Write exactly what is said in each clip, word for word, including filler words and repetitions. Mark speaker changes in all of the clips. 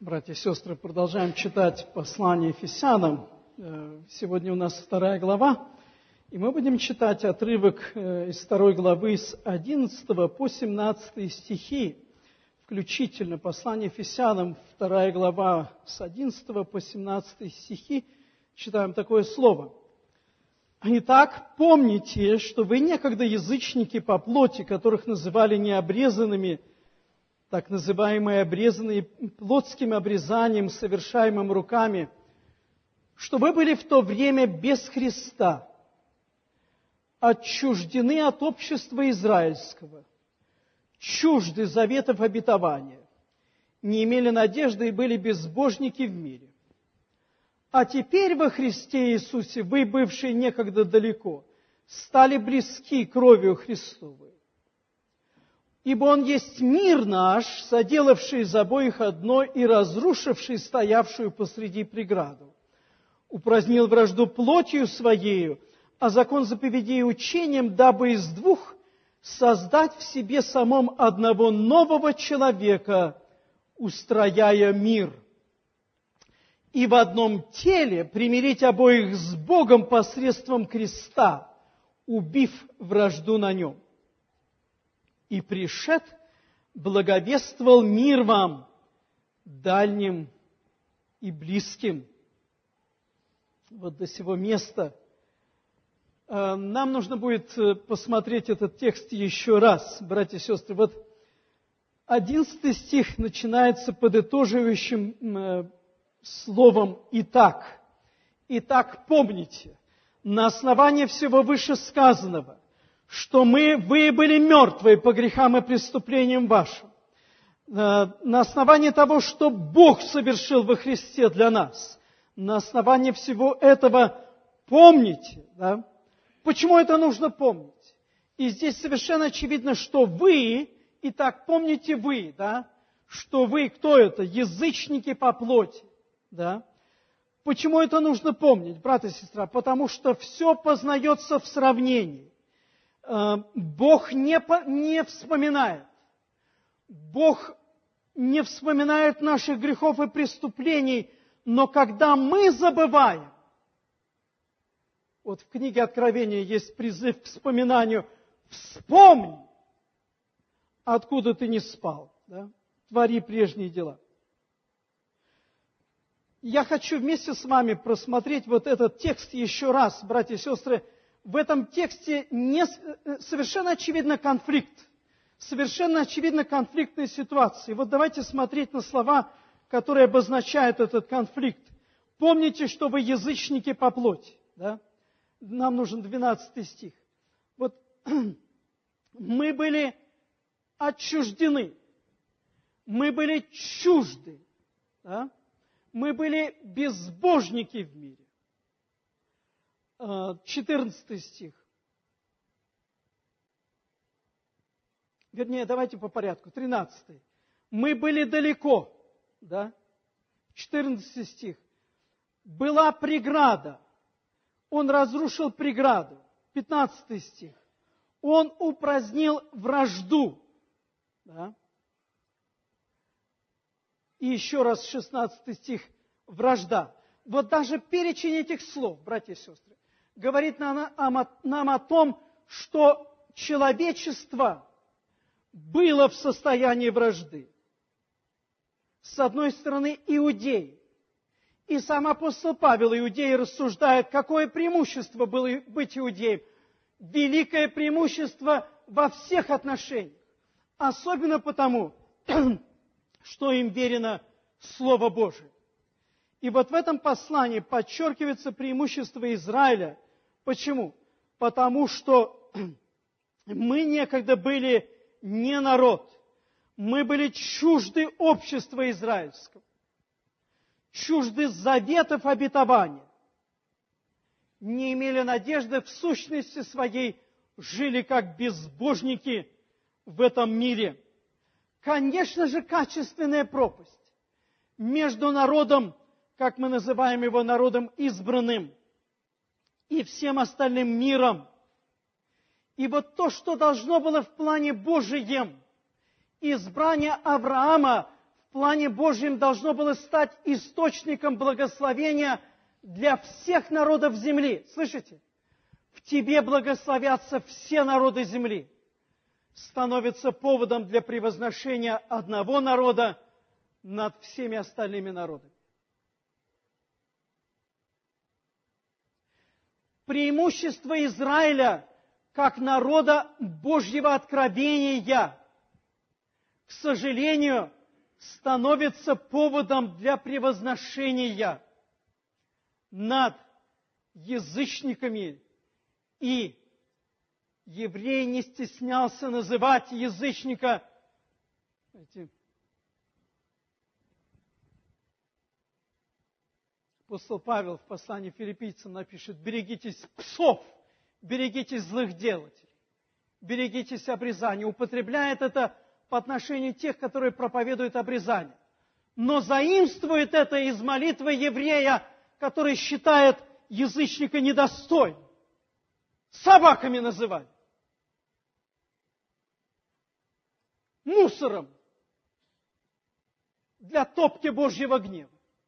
Speaker 1: Братья и сестры, продолжаем читать послание Ефесянам. Сегодня у нас вторая глава, и мы будем читать отрывок из второй главы с одиннадцатого по семнадцатый стихи, включительно. Послание Ефесянам, вторая глава с одиннадцатого по семнадцатый стихи, читаем такое слово. «Итак, помните, что вы некогда язычники по плоти, которых называли необрезанными, так называемые обрезанные плотским обрезанием, совершаемым руками, что вы были в то время без Христа, отчуждены от общества израильского, чужды заветов обетования, не имели надежды и были безбожники в мире. А теперь во Христе Иисусе вы, бывшие некогда далеко, стали близки кровью Христовой. Ибо Он есть мир наш, соделавший из обоих одно и разрушивший стоявшую посреди преграду. Упразднил вражду плотью Своею, а закон заповедей учением, дабы из двух создать в себе самом одного нового человека, устрояя мир. И в одном теле примирить обоих с Богом посредством креста, убив вражду на нем. И пришед, благовествовал мир вам, дальним и близким». Вот до сего места. Нам нужно будет посмотреть этот текст еще раз, братья и сестры. Вот одиннадцатый стих начинается подытоживающим словом «итак». «Итак, помните, на основании всего вышесказанного, что мы, вы были мертвы по грехам и преступлениям вашим, на основании того, что Бог совершил во Христе для нас, на основании всего этого помните». Да? Почему это нужно помнить? И здесь совершенно очевидно, что вы, итак, помните вы, да? Что вы, кто это? Язычники по плоти. Да? Почему это нужно помнить, брат и сестра? Потому что все познается в сравнении. Бог не, не вспоминает. Бог не вспоминает наших грехов и преступлений, но когда мы забываем, вот в книге Откровения есть призыв к вспоминанию, вспомни, откуда ты не спал, да? Твори прежние дела. Я хочу вместе с вами просмотреть вот этот текст еще раз, братья и сестры. В этом тексте не, совершенно очевидно конфликт, совершенно очевидно конфликтная ситуация. И вот давайте смотреть на слова, которые обозначают этот конфликт. Помните, что вы язычники по плоти. Да? Нам нужен двенадцатый стих. Вот мы были отчуждены, мы были чужды, да? Мы были безбожники в мире. четырнадцатый стих. Вернее, давайте по порядку. тринадцатый. Мы были далеко. Да? четырнадцатый стих. Была преграда. Он разрушил преграду. пятнадцатый стих. Он упразднил вражду. Да? И еще раз шестнадцатый стих. Вражда. Вот даже перечень этих слов, братья и сестры, говорит нам, нам о том, что человечество было в состоянии вражды. С одной стороны, иудеи. И сам апостол Павел, иудей, рассуждает, какое преимущество было быть иудеем. Великое преимущество во всех отношениях. Особенно потому, что им верено Слово Божие. И вот в этом послании подчеркивается преимущество Израиля. Почему? Потому что мы некогда были не народ. Мы были чужды общества израильского. Чужды заветов обетования. Не имели надежды в сущности своей, жили как безбожники в этом мире. Конечно же, качественная пропасть между народом, как мы называем его народом избранным, и всем остальным миром. И вот то, что должно было в плане Божьем, избрание Авраама плане Божьем должно было стать источником благословения для всех народов земли. Слышите? В тебе благословятся все народы земли. Становится поводом для превозношения одного народа над всеми остальными народами. Преимущество Израиля как народа Божьего откровения, к сожалению, становится поводом для превозношения над язычниками, и еврей не стеснялся называть язычника, знаете, апостол Павел в послании филиппийцам напишет: берегитесь псов, берегитесь злых делателей, берегитесь обрезания. Употребляет это по отношению тех, которые проповедуют обрезание. Но заимствует это из молитвы еврея, который считает язычника недостойным. Собаками называли. Мусором для топки Божьего гнева.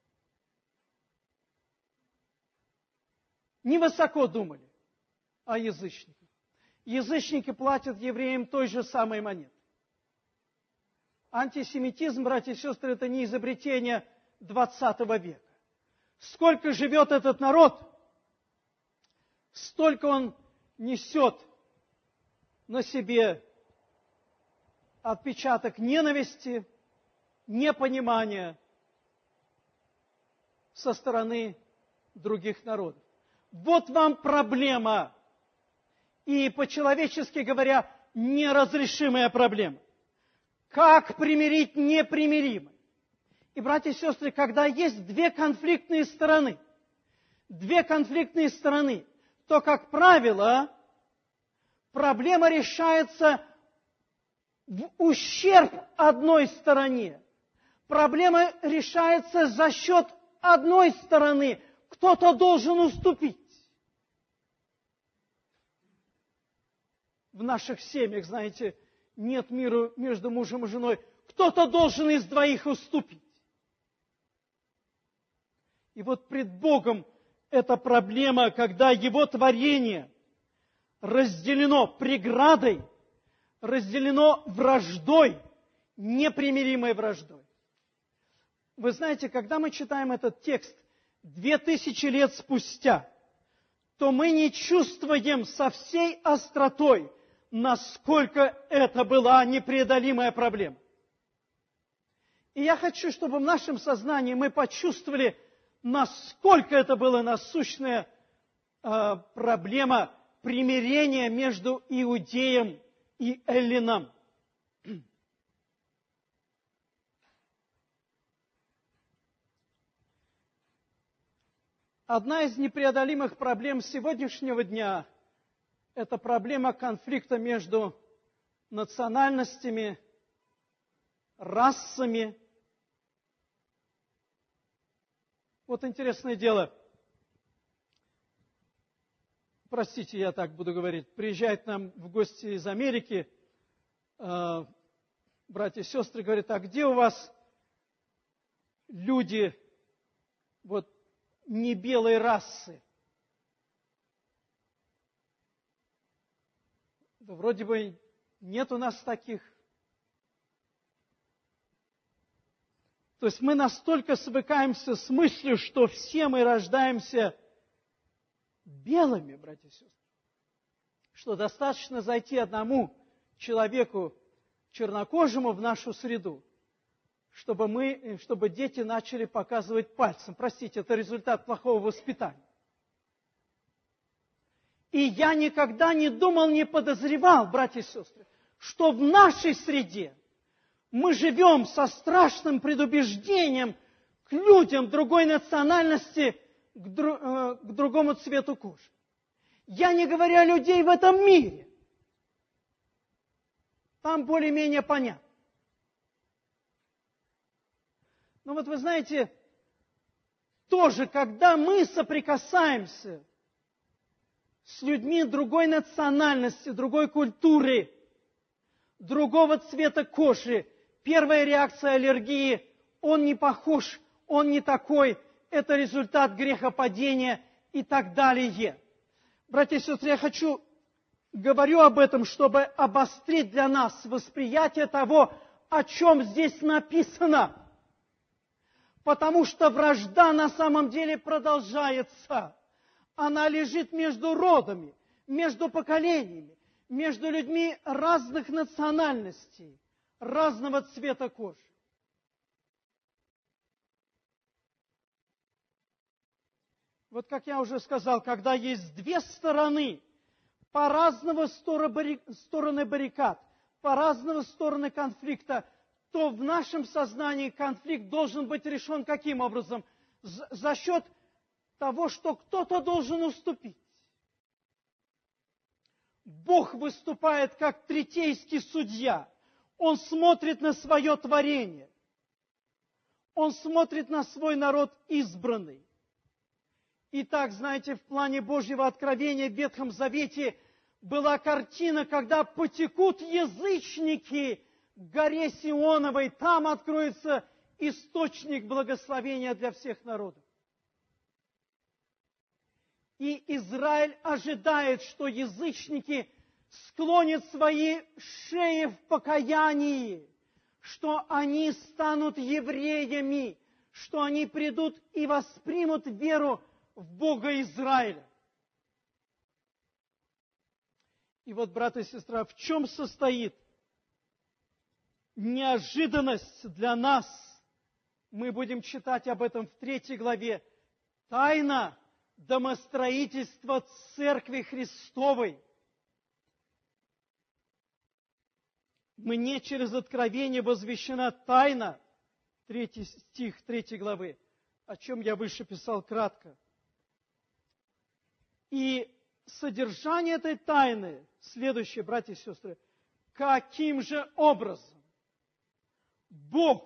Speaker 1: Невысоко думали о язычниках. Язычники платят евреям той же самой монетой. Антисемитизм, братья и сестры, это не изобретение двадцатого века. Сколько живет этот народ, столько он несет на себе отпечаток ненависти, непонимания со стороны других народов. Вот вам проблема, и по-человечески говоря, неразрешимая проблема. Как примирить непримиримое? И, братья и сестры, когда есть две конфликтные стороны, две конфликтные стороны, то, как правило, проблема решается в ущерб одной стороне. Проблема решается за счет одной стороны. Кто-то должен уступить. В наших семьях, знаете, нет мира между мужем и женой. Кто-то должен из двоих уступить. И вот пред Богом эта проблема, когда Его творение разделено преградой, разделено враждой, непримиримой враждой. Вы знаете, когда мы читаем этот текст две тысячи лет спустя, то мы не чувствуем со всей остротой, насколько это была непреодолимая проблема. И я хочу, чтобы в нашем сознании мы почувствовали, насколько это была насущная э, проблема примирения между иудеем и эллином. Одна из непреодолимых проблем сегодняшнего дня – это проблема конфликта между национальностями, расами. Вот интересное дело. Простите, я так буду говорить. Приезжают нам в гости из Америки э, братья и сестры, говорят: а где у вас люди вот не белой расы? Да вроде бы нет у нас таких. То есть мы настолько свыкаемся с мыслью, что все мы рождаемся белыми, братья и сестры, что достаточно зайти одному человеку чернокожему в нашу среду, чтобы, мы, чтобы дети начали показывать пальцем. Простите, это результат плохого воспитания. И я никогда не думал, не подозревал, братья и сестры, что в нашей среде мы живем со страшным предубеждением к людям другой национальности, к, дру, э, к другому цвету кожи. Я не говорю о людей в этом мире. Там более-менее понятно. Но вот вы знаете, тоже, когда мы соприкасаемся с людьми другой национальности, другой культуры, другого цвета кожи, первая реакция аллергии он не похож, он не такой, это результат грехопадения и так далее. Братья и сестры, я хочу, говорю об этом, чтобы обострить для нас восприятие того, о чем здесь написано. Потому что вражда на самом деле продолжается. Она лежит между родами, между поколениями, между людьми разных национальностей, разного цвета кожи. Вот как я уже сказал, когда есть две стороны, по разного стороны баррикад, по разного стороны конфликта, то в нашем сознании конфликт должен быть решен каким образом? За счет того, что кто-то должен уступить. Бог выступает как третейский судья. Он смотрит на свое творение. Он смотрит на свой народ избранный. Итак, знаете, в плане Божьего откровения в Ветхом Завете была картина, когда потекут язычники к горе Сионовой, там откроется источник благословения для всех народов. И Израиль ожидает, что язычники склонят свои шеи в покаянии, что они станут евреями, что они придут и воспримут веру в Бога Израиля. И вот, брат и сестра, в чем состоит неожиданность для нас? Мы будем читать об этом в третьей главе. Тайна домостроительства Церкви Христовой. Мне через откровение возвещена тайна, третий стих третьей главы, о чем я выше писал кратко. И содержание этой тайны следующее, братья и сестры. Каким же образом Бог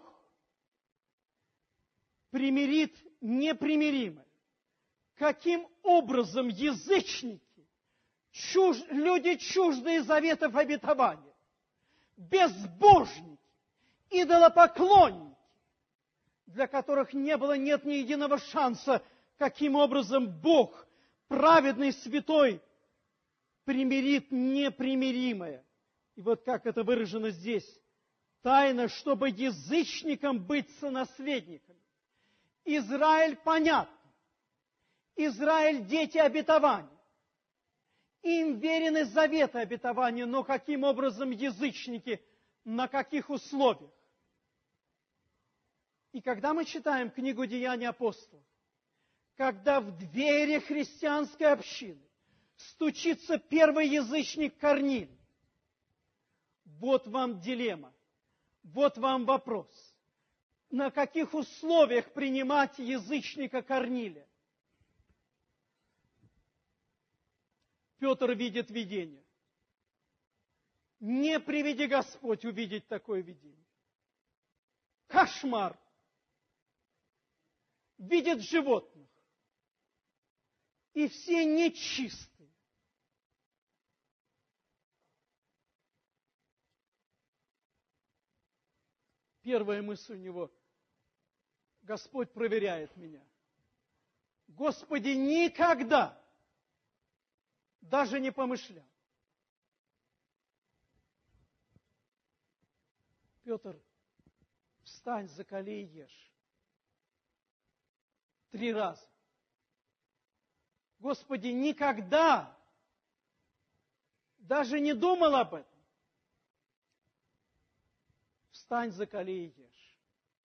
Speaker 1: примирит непримиримое? Каким образом язычники, чуж... люди чуждые заветов обетования, безбожники, идолопоклонники, для которых не было, нет ни единого шанса, каким образом Бог, праведный, святой, примирит непримиримое. И вот как это выражено здесь. Тайна, чтобы язычникам быть сонаследниками. Израиль понятно. Израиль – дети обетования. Им верены заветы обетования, но каким образом язычники, на каких условиях? И когда мы читаем книгу «Деяния апостолов», когда в двери христианской общины стучится первый язычник Корнилий, вот вам дилемма, вот вам вопрос. На каких условиях принимать язычника Корнилия? Петр видит видение. Не приведи Господь увидеть такое видение. Кошмар. Видит животных. И все нечистые. Первая мысль у него: Господь проверяет меня. Господи, никогда даже не помышлял. Петр, встань, закали и ешь. Три раза. Господи, никогда даже не думал об этом. Встань, закали и ешь.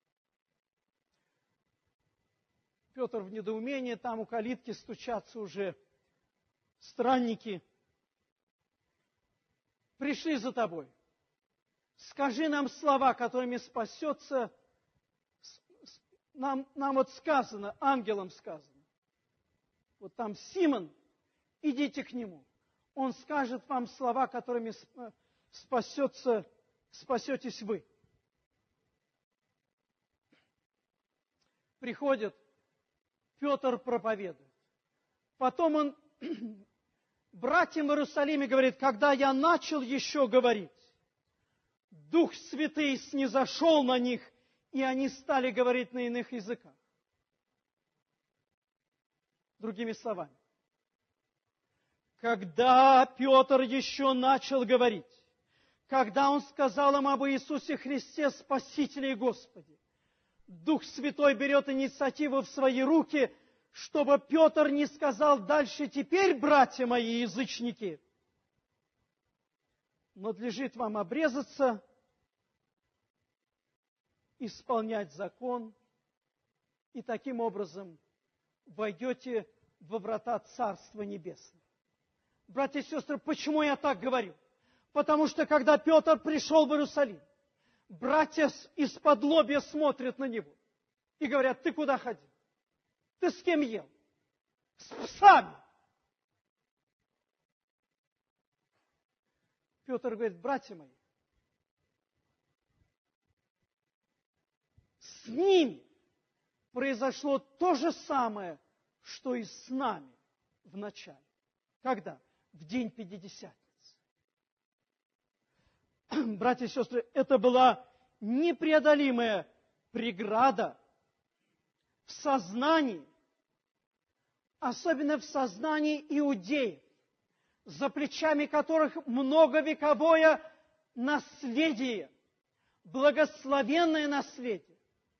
Speaker 1: Петр в недоумении, там у калитки стучатся уже странники. Пришли за тобой. Скажи нам слова, которыми спасется. Нам, нам вот сказано, ангелам сказано. Вот там Симон, идите к нему. Он скажет вам слова, которыми спасется, спасетесь вы. Приходит, Петр проповедует. Потом он братьям в Иерусалиме говорит: когда я начал еще говорить, Дух Святый снизошел на них, и они стали говорить на иных языках. Другими словами, когда Петр еще начал говорить, когда он сказал им об Иисусе Христе, Спасителе и Господе, Дух Святой берет инициативу в свои руки, чтобы Петр не сказал дальше: теперь, братья мои язычники, надлежит вам обрезаться, исполнять закон, и таким образом войдете во врата Царства Небесного. Братья и сестры, почему я так говорю? Потому что, когда Петр пришел в Иерусалим, братья из-под лобья смотрят на него и говорят: ты куда ходил? Ты с кем ел? С псами. Петр говорит: братья мои, с ними произошло то же самое, что и с нами в начале. Когда? В день Пятидесятницы. Братья и сестры, это была непреодолимая преграда в сознании, особенно в сознании иудеев, за плечами которых многовековое наследие, благословенное наследие.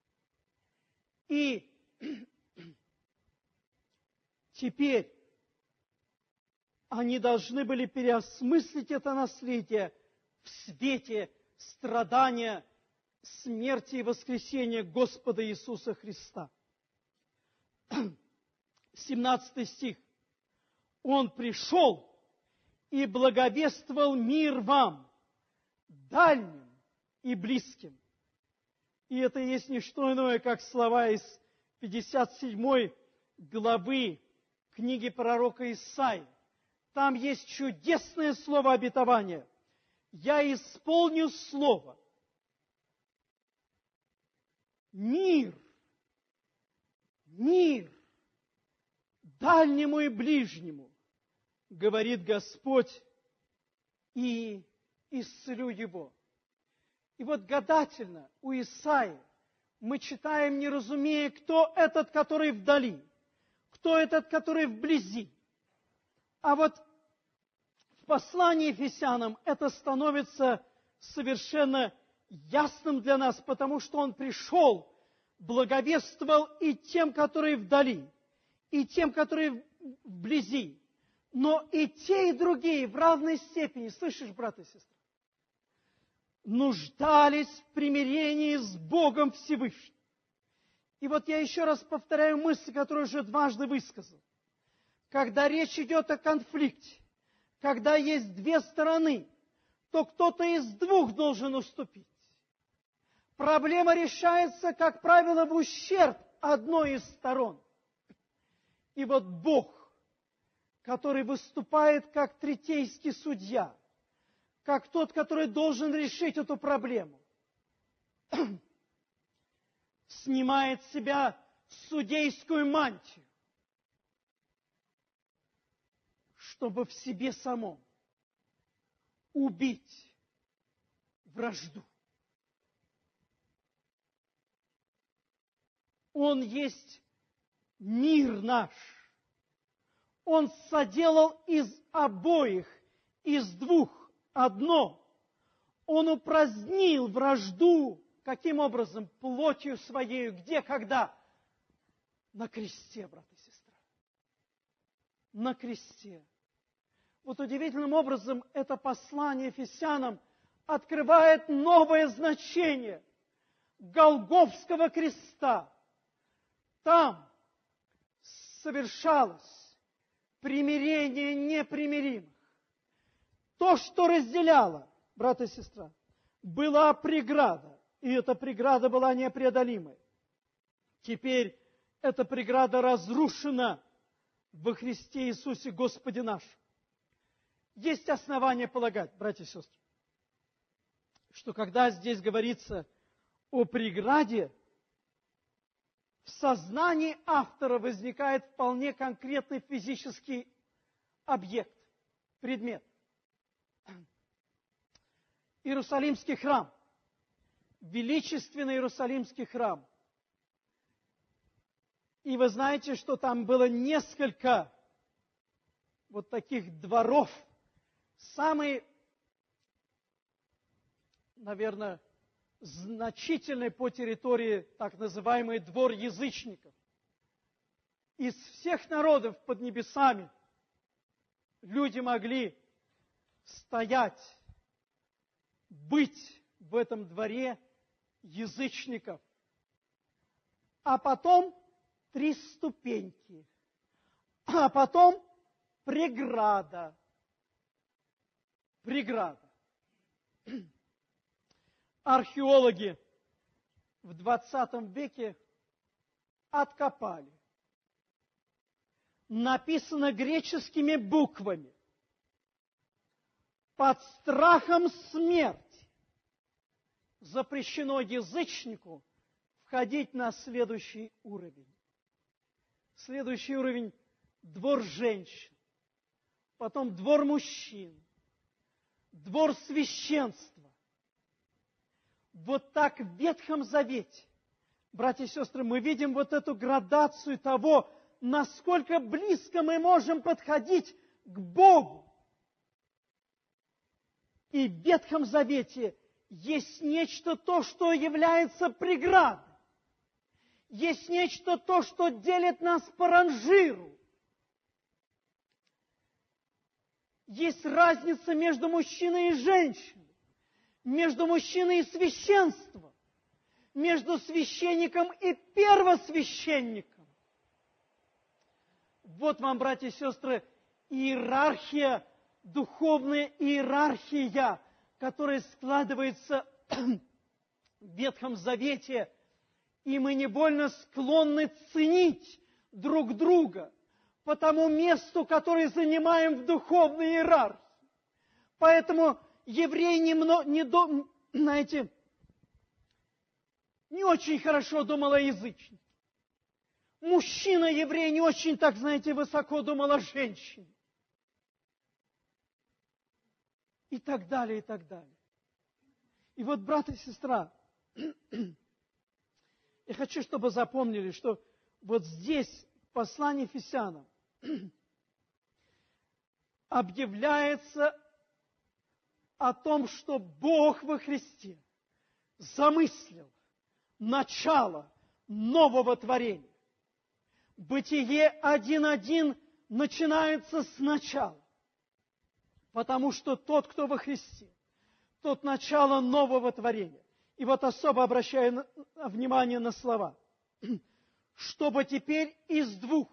Speaker 1: И теперь они должны были переосмыслить это наследие в свете страдания, смерти и воскресения Господа Иисуса Христа. семнадцатый стих. Он пришел и благовествовал мир вам, дальним и близким. И это есть не что иное, как слова из пятьдесят седьмой главы книги пророка Исаии. Там есть чудесное слово обетования. Я исполню слово. Мир, мир дальнему и ближнему, говорит Господь, и исцелю его. И вот гадательно у Исаии мы читаем, не разумея, кто этот, который вдали, кто этот, который вблизи. А вот в послании Ефесянам это становится совершенно ясным для нас, потому что он пришел, благовествовал и тем, которые вдали, и тем, которые вблизи. Но и те, и другие в равной степени, слышишь, брат и сестра, нуждались в примирении с Богом Всевышним. И вот я еще раз повторяю мысль, которую уже дважды высказал. Когда речь идет о конфликте, когда есть две стороны, то кто-то из двух должен уступить. Проблема решается, как правило, в ущерб одной из сторон. И вот Бог, который выступает как третейский судья, как тот, который должен решить эту проблему, снимает с себя судейскую мантию, чтобы в себе самом убить вражду. Он есть мир наш. Он соделал из обоих, из двух одно. Он упразднил вражду. Каким образом? Плотью своей. Где, когда? На кресте, брат и сестра. На кресте. Вот удивительным образом это послание Ефесянам открывает новое значение Голгофского креста. Там совершалось примирение непримиримых. То, что разделяло, брат и сестра, была преграда, и эта преграда была непреодолимой. Теперь эта преграда разрушена во Христе Иисусе Господе нашем. Есть основания полагать, братья и сестры, что когда здесь говорится о преграде, в сознании автора возникает вполне конкретный физический объект, предмет. Иерусалимский храм, величественный Иерусалимский храм. И вы знаете, что там было несколько вот таких дворов. Самый, наверное, значительный по территории так называемый двор язычников. Из всех народов под небесами люди могли стоять, быть в этом дворе язычников. А потом три ступеньки, а потом преграда. Преграда. Археологи в двадцатом веке откопали. Написано греческими буквами. Под страхом смерти запрещено язычнику входить на следующий уровень. Следующий уровень – двор женщин, потом двор мужчин, двор священства. Вот так в Ветхом Завете, братья и сестры, мы видим вот эту градацию того, насколько близко мы можем подходить к Богу. И в Ветхом Завете есть нечто то, что является преградой. Есть нечто то, что делит нас по ранжиру. Есть разница между мужчиной и женщиной, между мужчиной и священством, между священником и первосвященником. Вот вам, братья и сестры, иерархия, духовная иерархия, которая складывается в Ветхом Завете, и мы невольно склонны ценить друг друга по тому месту, которое занимаем в духовной иерархии. Поэтому еврей не, не, до, знаете, не очень хорошо думал о язычнике. Мужчина-еврей не очень, так знаете, высоко думал о женщине. И так далее, и так далее. И вот, брат и сестра, я хочу, чтобы запомнили, что вот здесь, в послании Ефесянам, объявляется о том, что Бог во Христе замыслил начало нового творения. Бытие один один начинается сначала, потому что тот, кто во Христе, тот начало нового творения. И вот особо обращаю внимание на слова. Чтобы теперь из двух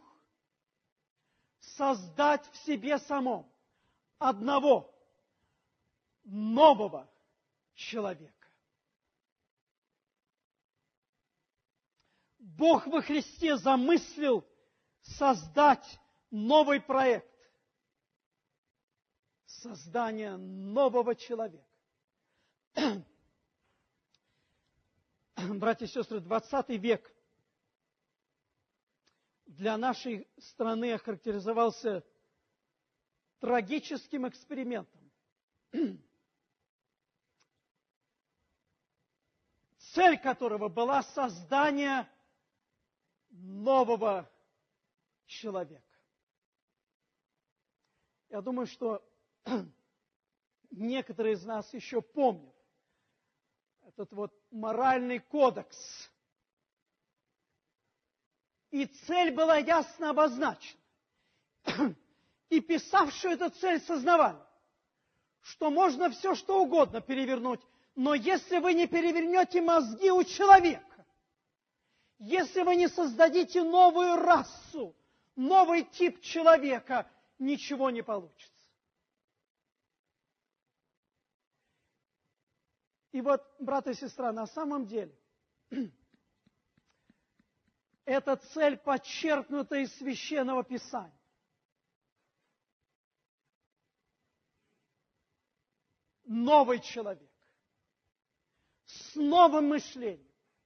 Speaker 1: создать в себе самом одного нового человека. Бог во Христе замыслил создать новый проект. Создание нового человека. Братья и сестры, двадцатый век для нашей страны охарактеризовался трагическим экспериментом. Цель которого была создание нового человека. Я думаю, что некоторые из нас еще помнят этот вот моральный кодекс. И цель была ясно обозначена. И писавшие эту цель сознавали, что можно все, что угодно перевернуть, но если вы не перевернете мозги у человека, если вы не создадите новую расу, новый тип человека, ничего не получится. И вот, брат и сестра, на самом деле, эта цель подчеркнута из Священного Писания. Новый человек. С новым мышлением.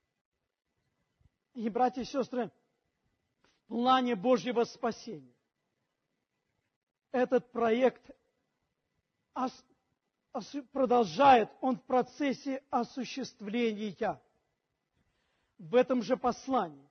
Speaker 1: И, братья и сестры, в плане Божьего спасения этот проект продолжает, он в процессе осуществления. В этом же послании,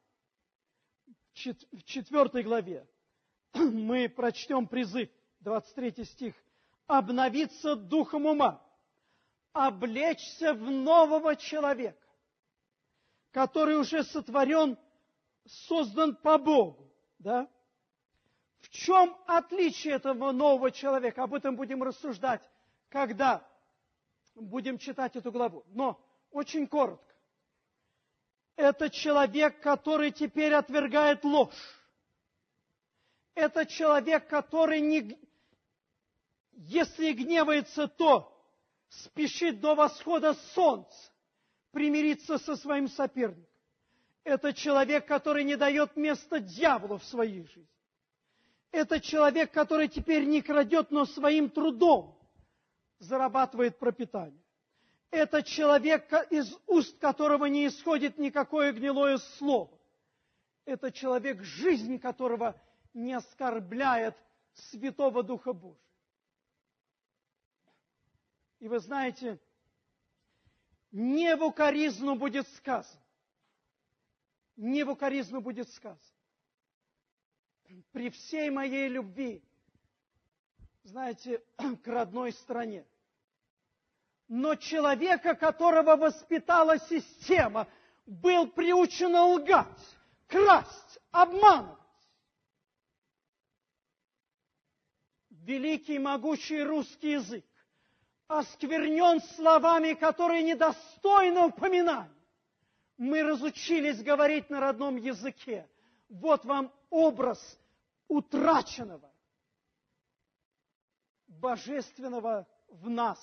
Speaker 1: в четвертой главе, мы прочтем призыв, двадцать третий стих, «Обновиться духом ума, облечься в нового человека, который уже сотворен, создан по Богу». Да? В чем отличие этого нового человека? Об этом будем рассуждать, когда будем читать эту главу. Но очень коротко. Это человек, который теперь отвергает ложь. Это человек, который, не, если гневается, то спешит до восхода солнца примириться со своим соперником. Это человек, который не дает места дьяволу в своей жизни. Это человек, который теперь не крадет, но своим трудом зарабатывает пропитание. Это человек, из уст которого не исходит никакое гнилое слово. Это человек, жизнь которого не оскорбляет Святого Духа Божия. И вы знаете, не в укоризну будет сказано. Не в укоризну будет сказано. При всей моей любви, знаете, к родной стране. Но человека, которого воспитала система, был приучен лгать, красть, обманывать. Великий, могучий русский язык осквернен словами, которые недостойны упоминания. Мы разучились говорить на родном языке. Вот вам образ утраченного, божественного в нас.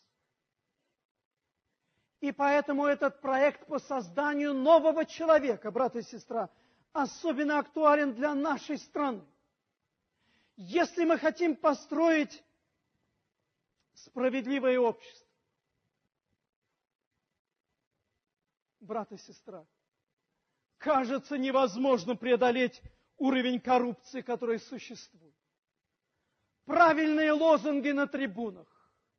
Speaker 1: И поэтому этот проект по созданию нового человека, брат и сестра, особенно актуален для нашей страны. Если мы хотим построить справедливое общество, брат и сестра, кажется, невозможно преодолеть уровень коррупции, который существует. Правильные лозунги на трибунах.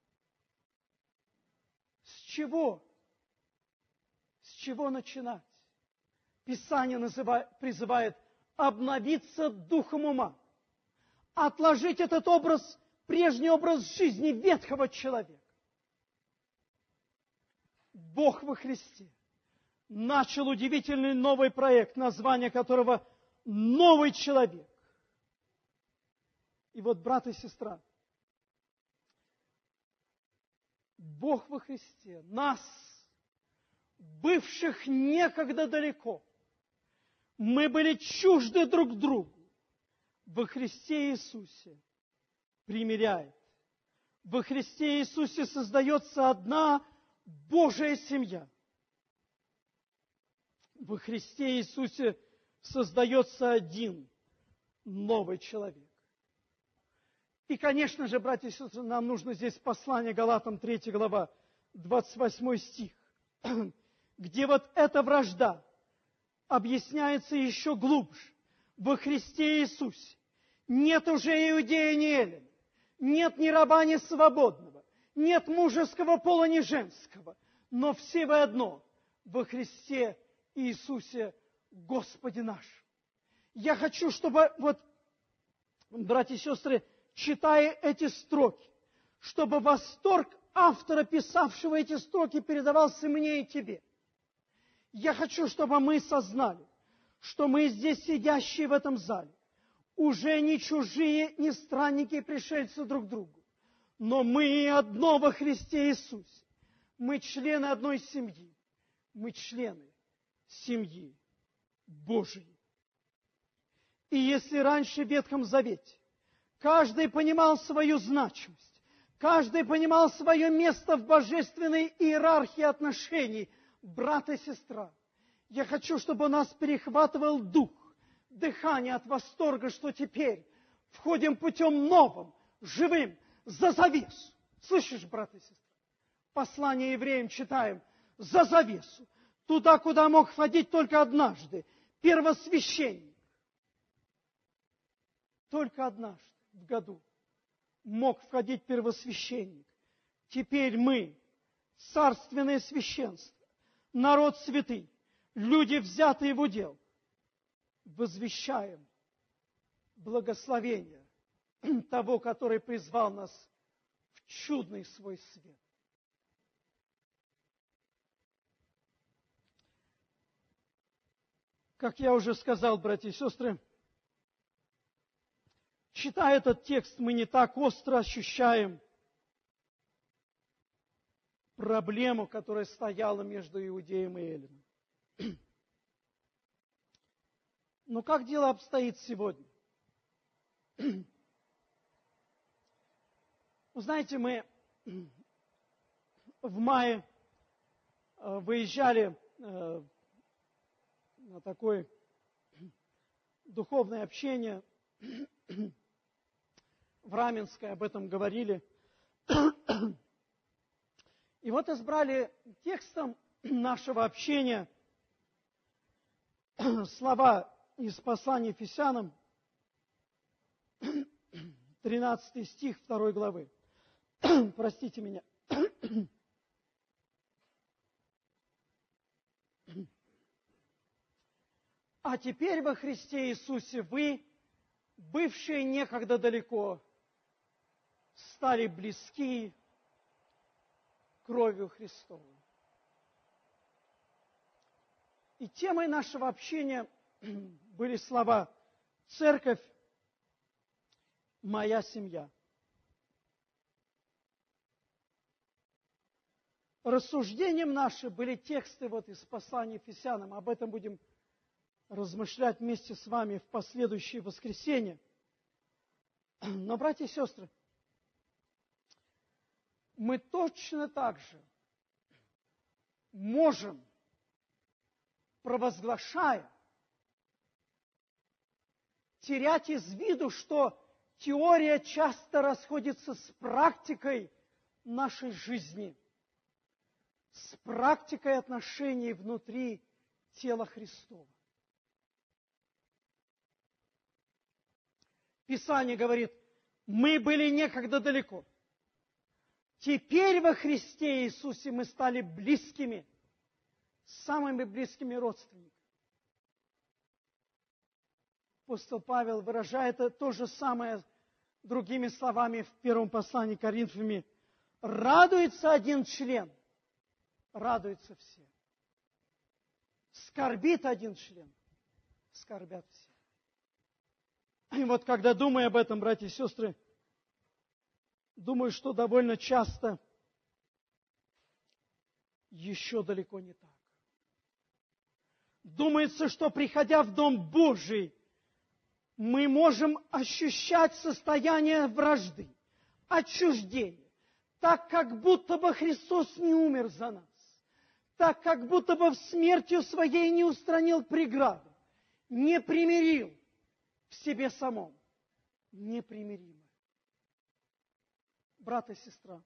Speaker 1: С чего? С чего начинать? Писание называет, призывает обновиться духом ума, отложить этот образ, прежний образ жизни ветхого человека. Бог во Христе начал удивительный новый проект, название которого «Новый человек». И вот, брат и сестра, Бог во Христе нас, бывших некогда далеко, мы были чужды друг другу, во Христе Иисусе примиряет. Во Христе Иисусе создается одна Божия семья. Во Христе Иисусе создается один новый человек. И, конечно же, братья и сестры, нам нужно здесь послание Галатам, третья глава, двадцать восьмой стих, где вот эта вражда объясняется еще глубже. Во Христе Иисусе нет уже иудея, ни эллина, нет ни раба, ни свободного, нет мужеского пола, ни женского, но все вы одно во Христе Иисусе Господе нашем. Я хочу, чтобы, вот, братья и сестры, читая эти строки, чтобы восторг автора, писавшего эти строки, передавался мне и тебе. Я хочу, чтобы мы сознали, что мы здесь, сидящие в этом зале, уже не чужие, не странники и пришельцы друг к другу, но мы одно во Христе Иисусе. Мы члены одной семьи. Мы члены семьи Божией. И если раньше в Ветхом Завете каждый понимал свою значимость, каждый понимал свое место в божественной иерархии отношений, брат и сестра, я хочу, чтобы нас перехватывал дух, дыхание от восторга, что теперь входим путем новым, живым, за завесу. Слышишь, брат и сестра? Послание евреям читаем: за завесу. Туда, куда мог входить только однажды первосвященник. Только однажды в году мог входить первосвященник Теперь мы, царственное священство, народ святый, люди, взятые в удел, возвещаем благословение того, который призвал нас в чудный свой свет. Как я уже сказал, братья и сестры, читая этот текст, мы не так остро ощущаем проблему, которая стояла между Иудеем и Эллином. Но как дело обстоит сегодня? Вы знаете, мы в мае выезжали на такое духовное общение в Раменское, об этом говорили. И вот избрали текстом нашего общения слова из послания Ефесянам, тринадцатый стих второй главы. Простите меня. А теперь во Христе Иисусе вы, бывшие некогда далеко, стали близки кровью Христовой. И темой нашего общения были слова «Церковь, моя семья». Рассуждением нашим были тексты вот из послания Ефесянам. Об этом будем размышлять вместе с вами в последующие воскресенья. Но, братья и сестры, мы точно так же можем, провозглашая, терять из виду, что теория часто расходится с практикой нашей жизни, с практикой отношений внутри тела Христова. Писание говорит, мы были некогда далеко. Теперь во Христе Иисусе мы стали близкими, самыми близкими родственниками. Апостол Павел выражает это то же самое другими словами в первом послании к Коринфянам. Радуется один член, радуются все. Скорбит один член, скорбят все. И вот когда думаю об этом, братья и сестры, думаю, что довольно часто еще далеко не так. Думается, что приходя в Дом Божий, мы можем ощущать состояние вражды, отчуждения, так как будто бы Христос не умер за нас, так как будто бы в смертью Своей не устранил преграду, не примирил в себе самом, непримиримо. Брат и сестра,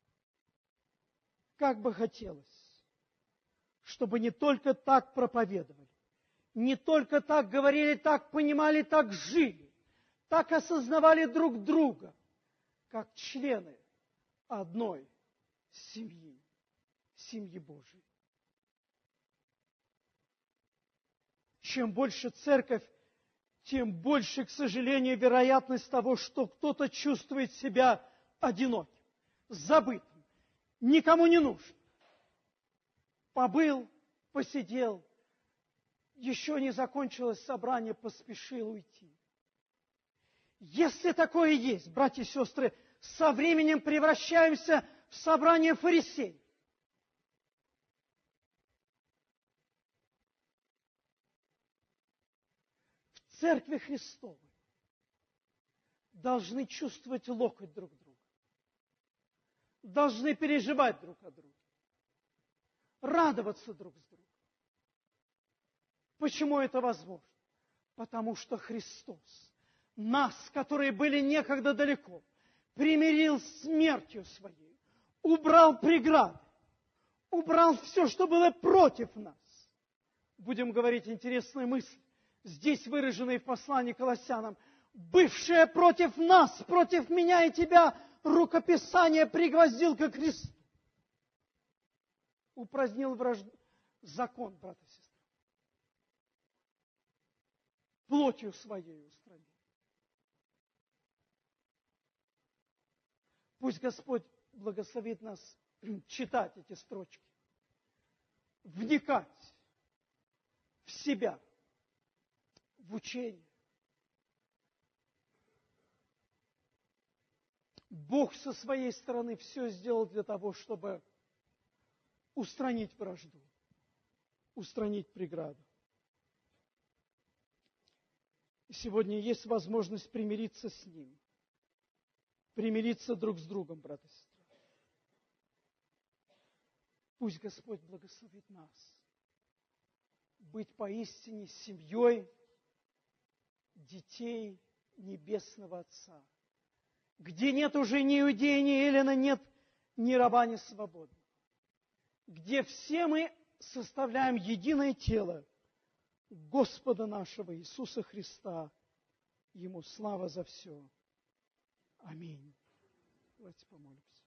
Speaker 1: как бы хотелось, чтобы не только так проповедовали, не только так говорили, так понимали, так жили, так осознавали друг друга, как члены одной семьи, семьи Божией. Чем больше церковь, тем больше, к сожалению, вероятность того, что кто-то чувствует себя одиноким, забытым, никому не нужен. Побыл, посидел, еще не закончилось собрание, поспешил уйти. Если такое есть, братья и сестры, со временем превращаемся в собрание фарисеев. В Церкви Христовой должны чувствовать локоть друг друга, должны переживать друг о друге, радоваться друг с другом. Почему это возможно? Потому что Христос нас, которые были некогда далеко, примирил с смертью Своей, убрал преграды, убрал все, что было против нас. Будем говорить интересную мысль, здесь выраженная в послании к Колоссянам. Бывшая против нас, против меня и тебя, рукописание пригвоздил ко кресту. Упразднил вражд... закон, брат и сестра. Плотью своей устранил. Пусть Господь благословит нас читать эти строчки, вникать в себя, в учение. Бог со своей стороны все сделал для того, чтобы устранить вражду, устранить преграду. И сегодня есть возможность примириться с Ним, примириться друг с другом, брат и сестра. Пусть Господь благословит нас быть поистине семьей детей Небесного Отца, где нет уже ни иудея, ни эллина, нет ни раба, ни свободного, где все мы составляем единое тело Господа нашего Иисуса Христа. Ему слава за все. Аминь. Давайте помолимся.